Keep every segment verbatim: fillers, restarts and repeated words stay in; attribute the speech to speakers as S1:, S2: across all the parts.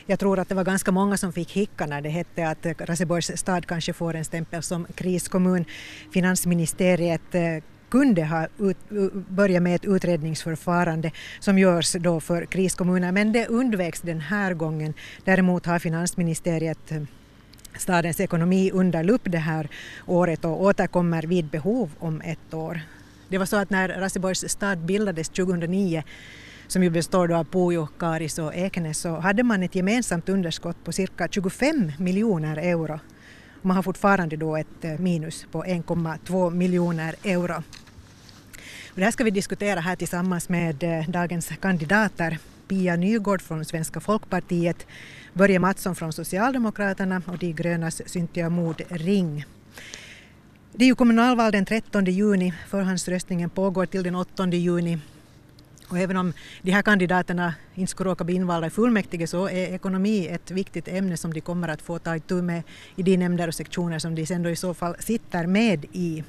S1: Jag tror att det var ganska många som fick hicka när det hette att Raseborgs stad kanske får en stämpel som kriskommun. Finansministeriet kunde ha ut, börja med ett utredningsförfarande som görs då för kriskommuner, men det undvägs den här gången. Däremot har finansministeriet stadens ekonomi under lupp det här året och återkommer vid behov om ett år. Det var så att när Raseborgs stad bildades tjugohundranio, som ju består då av Pujo, Karis och Ekenäs, så hade man ett gemensamt underskott på cirka tjugofem miljoner euro. Man har fortfarande då ett minus på en komma två miljoner euro. Och det här ska vi diskutera här tillsammans med dagens kandidater. Pia Nygård från Svenska folkpartiet, Börje Mattsson från Socialdemokraterna och De grönas Cynthia Mod Ring. Det är ju kommunalval den trettonde juni, förhandsröstningen pågår till den åttonde juni. Och även om de här kandidaterna inte skulle råka bli invalda i fullmäktige så är ekonomi ett viktigt ämne som de kommer att få ta itu med i de nämnder och sektioner som de sen då i så fall sitter med i.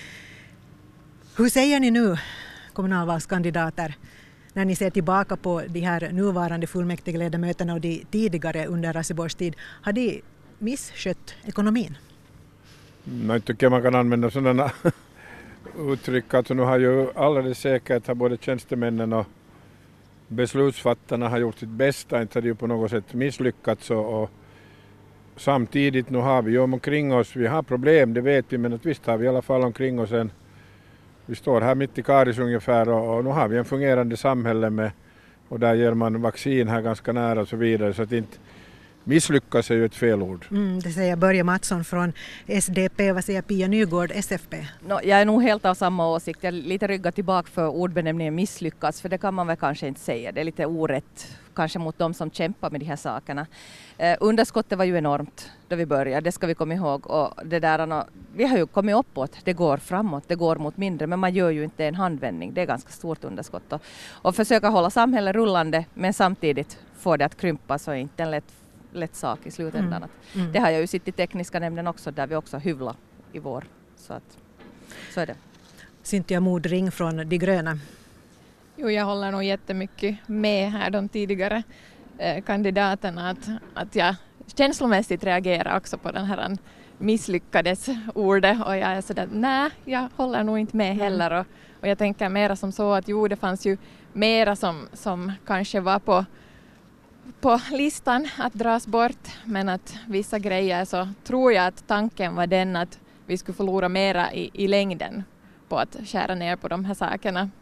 S1: Hur säger ni nu, kommunalvalskandidater, när ni ser tillbaka på de här nuvarande fullmäktigeledamöterna och de tidigare under Raseborgs tid? Har de misskött ekonomin?
S2: Jag tycker man kan använda sådana uttryck. Alltså nu har ju alldeles säkert har både tjänstemännen och beslutsfattarna har gjort sitt bästa. Inte har det ju på något sätt misslyckats. Och, och samtidigt nu har vi ju omkring oss, vi har problem, det vet vi, men att visst har vi i alla fall omkring oss en. Vi står här mitt i Karis ungefär och, och nu har vi en fungerande samhälle med, och där ger man vaccin här ganska nära och så vidare, så att inte misslyckas är ju ett felord.
S1: Mm, det säger Börje Mattsson från S D P. Vad säger Pia Nygård, S F P?
S3: No, jag är nog helt av samma åsikt. Jag är lite ryggat tillbaka för ordbenämningen misslyckas, för det kan man väl kanske inte säga. Det är lite orätt kanske mot de som kämpar med de här sakerna. Eh, underskottet var ju enormt då vi började, det ska vi komma ihåg. Och det där, vi har ju kommit uppåt, det går framåt, det går mot mindre, men man gör ju inte en handvändning. Det är ganska stort underskott. Och, och försöka hålla samhället rullande, men samtidigt få det att krympa, så är inte en lätt lätt sak i slutändan. Mm. Mm. Det har jag ju sitt i tekniska nämnden också, där vi också hyvlar i vår. Så, att, så är det.
S1: Cynthia Mod Ring från De gröna.
S4: Jo, jag håller nog jättemycket med här de tidigare eh, kandidaterna. Att, att jag känslomässigt reagerar också på den här misslyckades ordet. Och jag är sådär, nej, jag håller nog inte med heller. Och, och jag tänker mera som så att jo, det fanns ju mera som, som kanske var på på listan att dras bort, men att vissa grejer så tror jag att tanken var den att vi skulle förlora mera i, i längden på att skära ner på de här sakerna.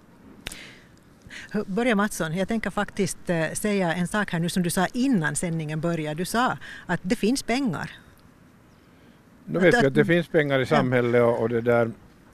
S1: Börje Mattsson, jag tänker faktiskt eh, säga en sak här nu som du sa innan sändningen började. Du sa att det finns pengar.
S2: Nu vet vi att det finns pengar i samhället och, och det där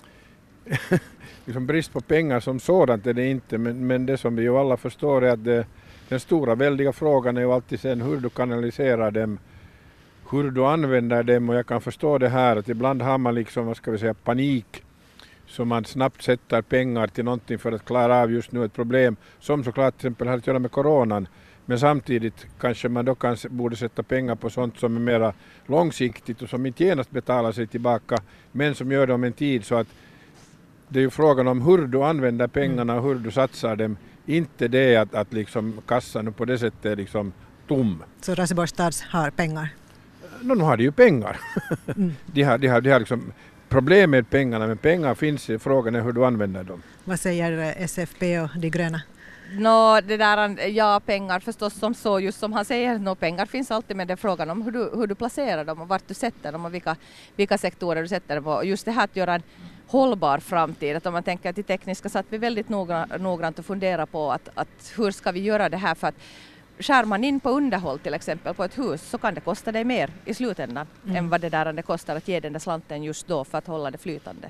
S2: liksom brist på pengar som sådant är det inte, men, men det som vi ju alla förstår är att det den stora väldiga frågan är ju alltid sen hur du kanaliserar dem, hur du använder dem, och jag kan förstå det här att ibland har man liksom, vad ska vi säga, panik, så man snabbt sätter pengar till någonting för att klara av just nu ett problem som såklart till exempel har att göra med coronan, men samtidigt kanske man då kan, borde sätta pengar på sånt som är mera långsiktigt och som inte genast betalar sig tillbaka, men som gör det om en tid, så att det är ju frågan om hur du använder pengarna och hur du satsar dem. Inte det att, att liksom kassan på det sättet är liksom tom.
S1: Så Raseborgs stad har pengar?
S2: No, nu har de ju pengar.
S1: Mm.
S2: de har, de har, de har liksom problem med pengarna, men pengar finns, frågan är hur du använder dem.
S1: Vad säger S F P och De gröna?
S3: No, det där, ja, pengar förstås som så, just som han säger, no, pengar finns alltid, med det frågan om hur du, hur du placerar dem och vart du sätter dem och vilka, vilka sektorer du sätter dem. Och just det här att göra en hållbar framtid, att om man tänker till tekniska så att vi väldigt noga, noggrant och fundera på att, att hur ska vi göra det här, för att skär man in på underhåll till exempel på ett hus så kan det kosta dig mer i slutändan mm. än vad det där det kostar att ge den där slanten just då för att hålla det flytande.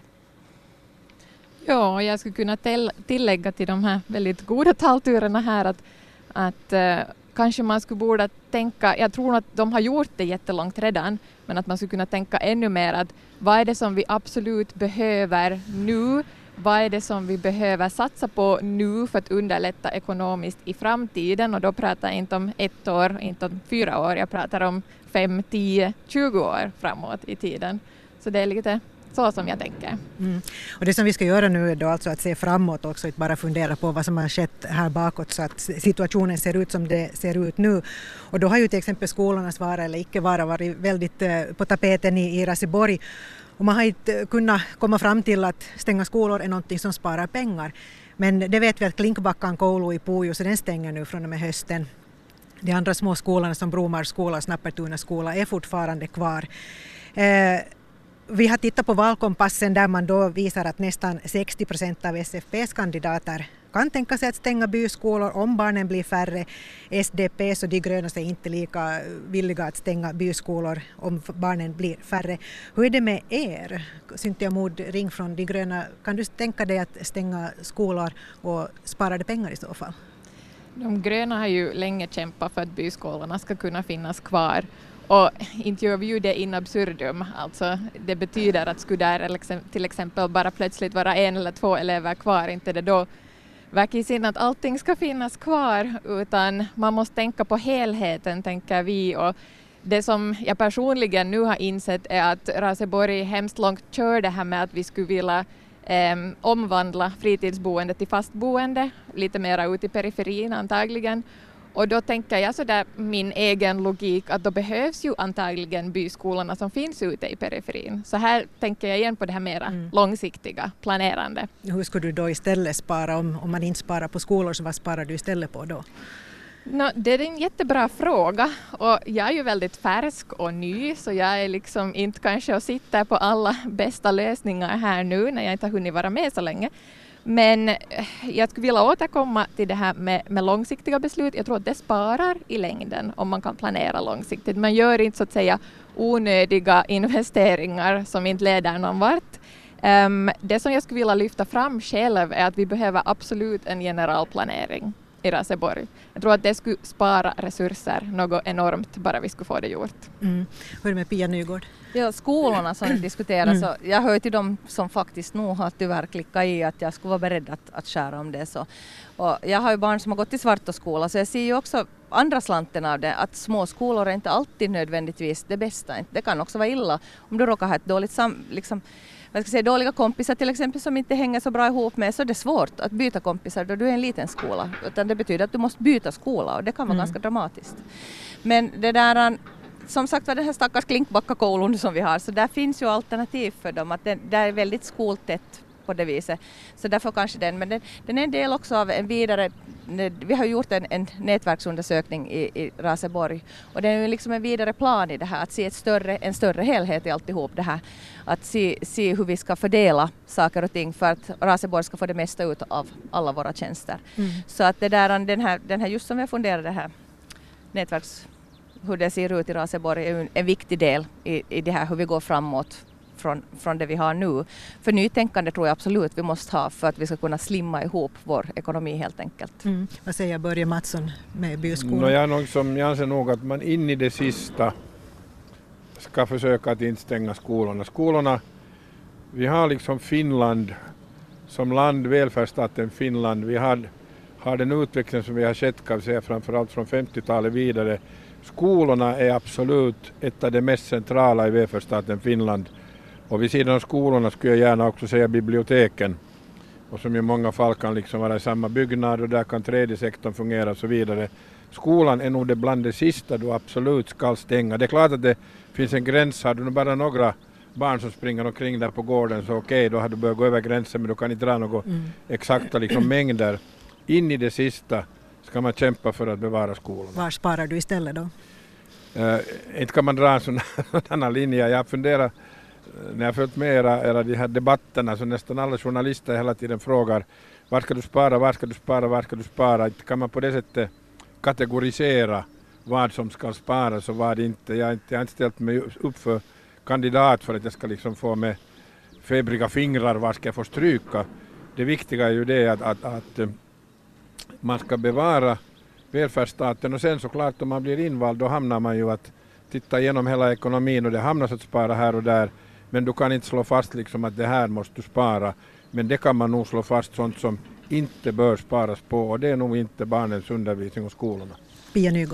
S4: Ja, jag skulle kunna till, tillägga till de här väldigt goda talturerna här att, att uh, kanske man skulle borde tänka, jag tror att de har gjort det jättelångt redan, men att man skulle kunna tänka ännu mer att vad är det som vi absolut behöver nu? Vad är det som vi behöver satsa på nu för att underlätta ekonomiskt i framtiden? Och då pratar jag inte om ett år, inte om fyra år, jag pratar om fem, tio, tjugo år framåt i tiden. Så det är lite så som jag tänker.
S1: Mm. Och det som vi ska göra nu är då alltså att se framåt också, inte bara fundera på vad som har skett här bakåt så att situationen ser ut som det ser ut nu. Och då har ju till exempel skolornas vara eller icke vara varit väldigt på tapeten i, i Raseborg. Och man har inte kunnat komma fram till att stänga skolor är någonting som sparar pengar. Men det vet vi att Klinkbackan koulu i Pujo, så den stänger nu från och med hösten. De andra små skolorna som Bromars skola och Snappertuna skola är fortfarande kvar. Eh, vi har tittat på valkompassen där man då visar att nästan sextio procent av S F P:s kandidater kan tänka sig att stänga byskolor om barnen blir färre. S D P och De gröna är inte lika villiga att stänga byskolor om barnen blir färre. Hur är det med er? Cynthia Mod Ring från De gröna. Kan du tänka dig att stänga skolor och spara det pengar i så fall?
S4: De gröna har ju länge kämpat för att byskolorna ska kunna finnas kvar. Och inte gör vi ju det in absurdum. Alltså, det betyder att skulle där till exempel bara plötsligt vara en eller två elever kvar, inte det då verkar i sin att allting ska finnas kvar, utan man måste tänka på helheten, tänker vi. Och det som jag personligen nu har insett är att Raseborg hemskt långt kör det här med att vi skulle vilja eh, omvandla fritidsboende till fastboende, lite mer ut i periferin antagligen. Och då tänker jag sådär min egen logik att då behövs ju antagligen byskolorna som finns ute i periferin. Så här tänker jag igen på det här mera mm. långsiktiga planerande.
S1: Hur skulle du då istället spara om, om man inte sparar på skolor, så vad sparar du istället på då?
S4: No, det är en jättebra fråga och jag är ju väldigt färsk och ny, så jag är liksom inte kanske och sitter på alla bästa lösningar här nu när jag inte har hunnit vara med så länge. Men jag skulle vilja återkomma till det här med, med långsiktiga beslut. Jag tror att det sparar i längden om man kan planera långsiktigt. Man gör inte så att säga onödiga investeringar som inte leder någon vart. Um, det som jag skulle vilja lyfta fram själv är att vi behöver absolut en generalplanering i Raseborg. Jag tror att det skulle spara resurser något enormt bara vi skulle få det gjort.
S1: Mm. Hur är det med Pia Nygård?
S3: Ja, skolorna som vi diskuterar, mm. så jag hör till dem som faktiskt nog har tyvärr klickat i att jag skulle vara beredd att, att skära om det. Så. Och jag har ju barn som har gått i Svartoskola, så jag ser ju också andra slanten av det, att små skolor är inte alltid nödvändigtvis det bästa. Det kan också vara illa om du råkar ha ett dåligt sam, liksom, jag ska säga, dåliga kompisar till exempel som inte hänger så bra ihop med, så är det svårt att byta kompisar då du är en liten skola. Utan det betyder att du måste byta skola och det kan vara mm. ganska dramatiskt. Men det där, som sagt var, den här stackars Klinkbacka-koulun som vi har, så där finns ju alternativ för dem. Att det där är väldigt skoltätt på det viset. Så därför kanske den, men den, den är en del också av en vidare, vi har gjort en, en nätverksundersökning i, i Raseborg och det är ju liksom en vidare plan i det här, att se ett större, en större helhet i alltihop det här, att se, se hur vi ska fördela saker och ting för att Raseborg ska få det mesta ut av alla våra tjänster. Mm. Så att det där, den här, den här just som jag funderar det här nätverks, hur det ser ut i Raseborg är en, en viktig del i, i det här hur vi går framåt Från, från det vi har nu. För nytänkande tror jag absolut vi måste ha för att vi ska kunna slimma ihop vår ekonomi helt enkelt.
S1: Mm. Vad säger Börje Mattsson med byskolan?
S2: No, jag, nog som, jag anser nog att man in i det sista ska försöka att inte stänga skolorna. Skolorna, vi har liksom Finland som land, välfärdsstaten Finland. Vi har, har den utveckling som vi har sett, kan vi säga, framförallt från femtiotalet vidare. Skolorna är absolut ett av de mest centrala i välfärdsstaten Finland. Och vid sidan av skolorna skulle jag gärna också säga biblioteken. Och som i många fall kan liksom vara i samma byggnad och där kan tredje sektorn fungera och så vidare. Skolan är nog det bland det sista du absolut ska stänga. Det är klart att det finns en gräns. Har du bara några barn som springer omkring där på gården så okej, okay, då har du börjat gå över gränsen, men du kan inte dra några mm. exakta liksom, mängder. In i det sista ska man kämpa för att bevara skolorna.
S1: Var sparar du istället då?
S2: Uh, inte kan man dra en sån här linje. Jag funderar, när jag följt med era, era de här debatterna, så nästan alla journalister hela tiden frågar var ska du spara, var ska du spara, var ska du spara. Inte kan man på det sättet kategorisera vad som ska sparas och vad inte. Jag har inte, jag har inte ställt mig upp för kandidat för att jag ska liksom få med febriga fingrar var ska jag få stryka. Det viktiga är ju det att, att, att man ska bevara välfärdsstaten och sen såklart om man blir invald då hamnar man ju att titta igenom hela ekonomin och det hamnar så att spara här och där, men du kan inte slå fast liksom att det här måste du spara, men det kan man nog slå fast sånt som inte bör sparas på och det är nog inte barnens undervisning och skolorna.
S1: Pia Nygård.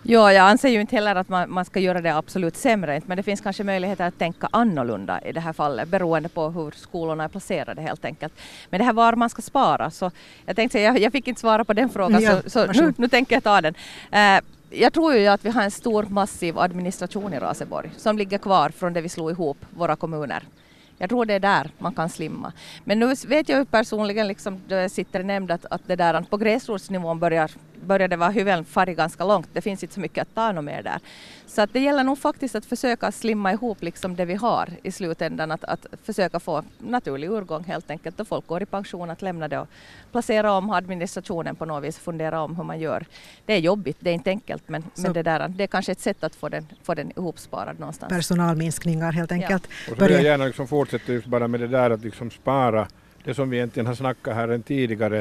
S3: Ja, jag anser ju inte heller att man, man ska göra det absolut sämre, men det finns kanske möjligheter att tänka annorlunda i det här fallet beroende på hur skolorna är placerade helt enkelt. Men det här var man ska spara, så jag tänkte jag, jag fick inte svara på den frågan,
S1: Ja,
S3: så, så nu, nu tänker jag ta den. Uh, jag tror ju att vi har en stor massiv administration i Raseborg som ligger kvar från det vi slog ihop våra kommuner. Jag tror det är där man kan slimma. Men nu vet jag ju personligen, liksom, då jag sitter i nämnd, att, att det där på gräsrotsnivån börjar, börjar det vara hyveln farit ganska långt. Det finns inte så mycket att ta något mer där. Så att det gäller nog faktiskt att försöka slimma ihop liksom det vi har i slutändan. Att, att försöka få naturlig urgång helt enkelt. Då folk går i pension, att lämna det och placera om administrationen på något vis. Fundera om hur man gör. Det är jobbigt, det är inte enkelt. Men, men det, där, det är kanske ett sätt att få den, få den ihopsparad någonstans.
S1: Personalminskningar helt enkelt.
S2: Ja. Och så vill jag gärna liksom fortsätta just bara med det där att liksom spara. Det som vi egentligen har snackat här än tidigare.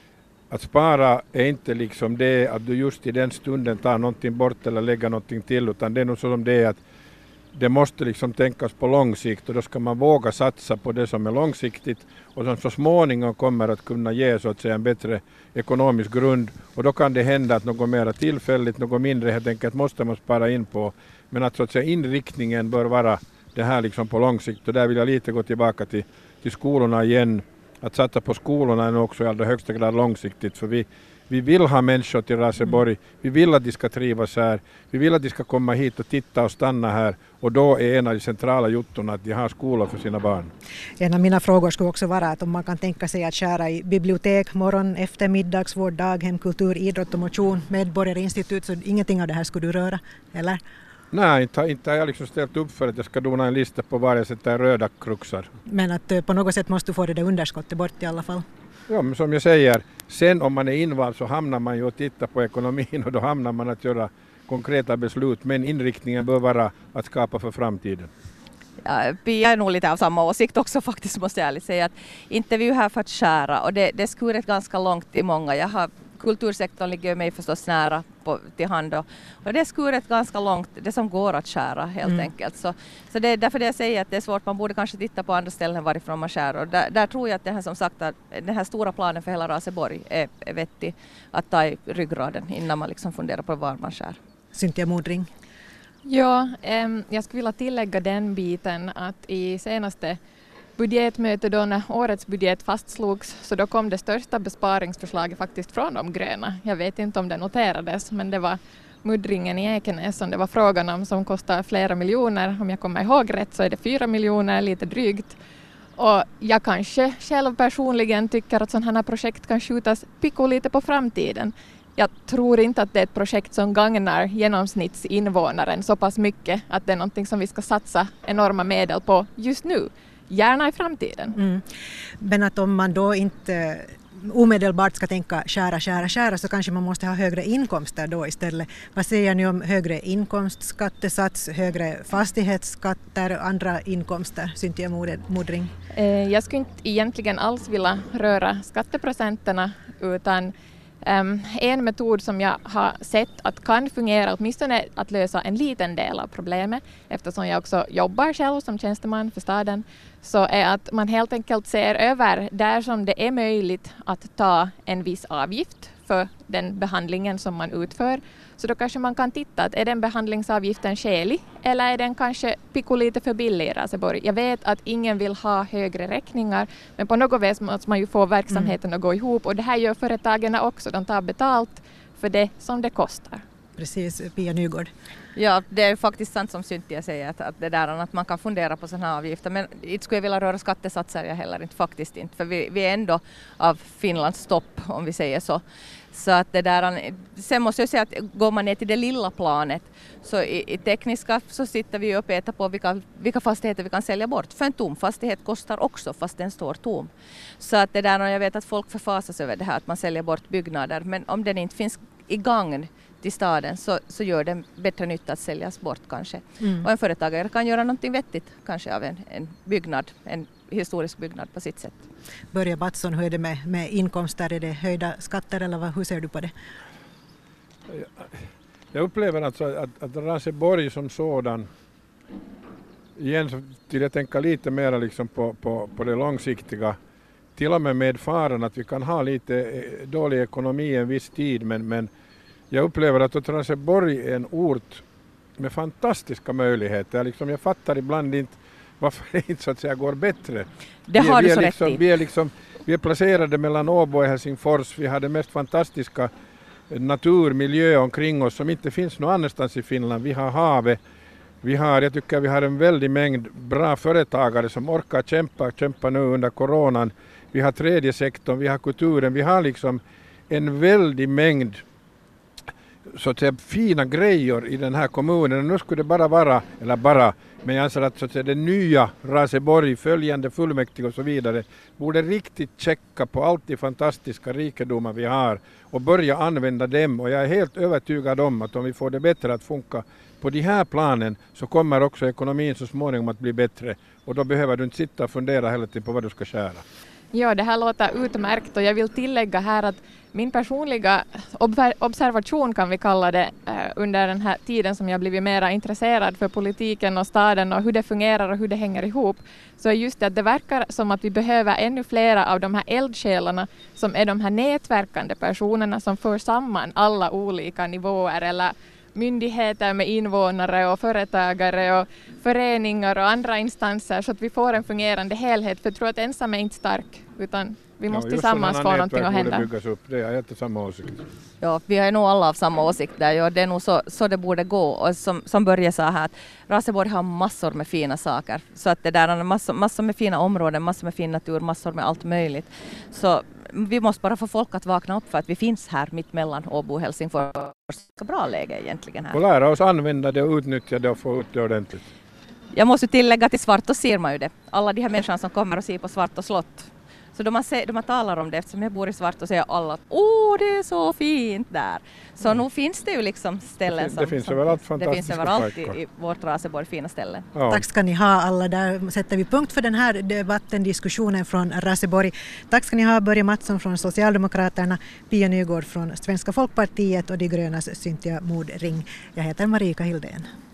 S2: Att spara är inte liksom det att du just i den stunden tar någonting bort eller lägger någonting till, utan det är nog så som det är att det måste liksom tänkas på lång sikt, och då ska man våga satsa på det som är långsiktigt och som så småningom kommer att kunna ge så att säga en bättre ekonomisk grund, och då kan det hända att något mer tillfälligt, något mindre helt enkelt måste man spara in på, men att så att säga inriktningen bör vara det här liksom på lång sikt, och där vill jag lite gå tillbaka till, till skolorna igen. Att satsa på skolorna är också i allra högsta grad långsiktigt, för vi, vi vill ha människor till Raseborg, mm. vi vill att de ska trivas här, vi vill att de ska komma hit och titta och stanna här, och då är en av de centrala juttorna att de har skolor för sina barn.
S1: En av mina frågor skulle också vara att om man kan tänka sig att skära i bibliotek, morgon, eftermiddagsvård, daghem, kultur, idrott och motion, medborgarinstitut, så ingenting av det här skulle du röra, eller?
S2: Nej, inte, inte har jag liksom ställt upp för att jag ska dona en lista på var jag sätter röda kruxar.
S1: Men att på något sätt måste du få det där underskottet bort i alla fall.
S2: Ja, men som jag säger, sen om man är invald så hamnar man ju och tittar på ekonomin, och då hamnar man att göra konkreta beslut, men inriktningen bör vara att skapa för framtiden.
S3: Ja, Pia är nog lite av samma åsikt också faktiskt, måste jag ärligt säga. Att inte vi är här för att skära, och det, det skurit ganska långt i många. Jag har Kultursektorn ligger mig förstås nära på, till hand, och, och det är skuret ganska långt, det som går att skära helt mm. enkelt. Så, så det är därför det jag säger att det är svårt, man borde kanske titta på andra ställen varifrån man skär, och där, där tror jag att det här, som sagt, att den här stora planen för hela Raseborg är, är vettig att ta i ryggraden innan man liksom funderar på var man skär.
S1: Cynthia Modring.
S4: Ja, ähm, jag skulle vilja tillägga den biten att i senaste budgetmöte då när årets budget fastslogs, så då kom det största besparingsförslaget faktiskt från de gröna. Jag vet inte om det noterades, men det var muddringen i Ekenäs som det var frågan om, som kostar flera miljoner. Om jag kommer ihåg rätt så är det fyra miljoner, lite drygt. Och jag kanske själv personligen tycker att sådana här projekt kan skjutas pico lite på framtiden. Jag tror inte att det är ett projekt som gagnar genomsnittsinvånaren så pass mycket att det är någonting som vi ska satsa enorma medel på just nu. Gärna i framtiden.
S1: Mm. Men att om man då inte omedelbart ska tänka skära, skära, skära, så kanske man måste ha högre inkomster då istället. Vad säger ni om högre inkomstskattesats, högre fastighetsskatter och andra inkomster? Cynthia Modring.
S4: Jag skulle inte egentligen alls vilja röra skatteprocenterna, utan Um, en metod som jag har sett att kan fungera åtminstone att lösa en liten del av problemet, eftersom jag också jobbar själv som tjänsteman för staden, så är att man helt enkelt ser över där som det är möjligt att ta en viss avgift för den behandlingen som man utför. Så då kanske man kan titta att är den behandlingsavgiften skälig eller är den kanske pico lite för billig i Raseborg. Jag vet att ingen vill ha högre räkningar, men på något vis måste man ju få verksamheten mm. att gå ihop, och det här gör företagen också. De tar betalt för det som det kostar.
S1: Precis, Pia Nygård.
S3: Ja, det är faktiskt sant som Cynthia säger, att, att, det där, att man kan fundera på sådana här avgifter, men inte skulle jag vilja röra skattesatser jag heller inte, faktiskt inte, för vi, vi är ändå av Finlands topp, om vi säger så. Så att det där, sen måste jag säga att går man ner till det lilla planet, så i, i tekniska så sitter vi och petar på vilka, vilka fastigheter vi kan sälja bort. För en tom fastighet kostar också fast den står tom. Så att det där, och jag vet att folk förfasas över det här att man säljer bort byggnader, men om den inte finns igång till staden så, så gör det bättre nytta att säljas bort kanske. Mm. Och en företagare kan göra någonting vettigt kanske av en, en byggnad, en historisk byggnad på sitt sätt.
S1: Börje Batson, hur är det med, med inkomster? Är det höjda skatter eller vad, hur ser du på det?
S2: Jag upplever alltså att, att Raseborg som sådan, igen så till jag tänka lite mer liksom på, på, på det långsiktiga, till och med med faran att vi kan ha lite dålig ekonomi en viss tid, men, men jag upplever att Raseborg är en ort med fantastiska möjligheter. Liksom, jag fattar ibland inte varför det inte så att säga går bättre.
S3: Det
S2: vi,
S3: har
S2: vi
S3: du så
S2: liksom,
S3: rätt i.
S2: Vi är, liksom, vi är placerade mellan Åbo och Helsingfors. Vi har det mest fantastiska naturmiljö omkring oss som inte finns någon annanstans i Finland. Vi har havet. Vi har, jag tycker vi har en väldig mängd bra företagare som orkar kämpa, kämpa nu under coronan. Vi har tredje sektorn, vi har kulturen, vi har liksom en väldig mängd så att säga fina grejer i den här kommunen. Nu skulle det bara vara, eller bara, men jag anser att så att säga, det nya Raseborg, följande fullmäktige och så vidare borde riktigt checka på allt de fantastiska rikedomar vi har och börja använda dem. Och jag är helt övertygad om att om vi får det bättre att funka på de här planen så kommer också ekonomin så småningom att bli bättre. Och då behöver du inte sitta och fundera hela tiden på vad du ska skära.
S4: Ja, det här låter utmärkt och jag vill tillägga här att min personliga observation kan vi kalla det under den här tiden som jag blivit mer intresserad för politiken och staden och hur det fungerar och hur det hänger ihop, så är just det att det verkar som att vi behöver ännu flera av de här eldsjälarna som är de här nätverkande personerna som för samman alla olika nivåer eller myndigheter med invånare och företagare och föreningar och andra instanser så att vi får en fungerande helhet. För jag tror att ensam är inte stark utan vi måste ja, tillsammans få någonting att hända.
S2: Byggas upp. Det är inte samma åsikt.
S3: Ja, vi är nog alla av samma åsikt där. Ja, det är nog så, så det borde gå. Och som, som Börje sa här, att Raseborg har massor med fina saker. Så att det där är massor, massor med fina områden, massor med fin natur, massor med allt möjligt. Så vi måste bara få folk att vakna upp för att vi finns här mitt mellan Åbo och Helsingfors. Så bra läge egentligen här.
S2: Och lära oss använda det och utnyttja det och få ut det ordentligt.
S3: Jag måste tillägga till Svartå ser man ju det. Alla de här människorna som kommer och ser på Svartå slott. Så då man, ser, då man talar om det, eftersom jag bor i Svartå, säger alla att åh, det är så fint där. Så mm. nu finns det ju liksom ställen
S2: det,
S3: som...
S2: det finns
S3: som,
S2: överallt fantastiska
S3: Det finns överallt i,
S2: parker.
S3: i vårt Raseborg fina ställen.
S2: Ja.
S1: Tack ska ni ha alla. Där sätter vi punkt för den här debatten, diskussionen från Raseborg. Tack ska ni ha Börje Mattsson från Socialdemokraterna, Pia Nygård från Svenska Folkpartiet och De grönas Cynthia Modring. Jag heter Marika Hildén.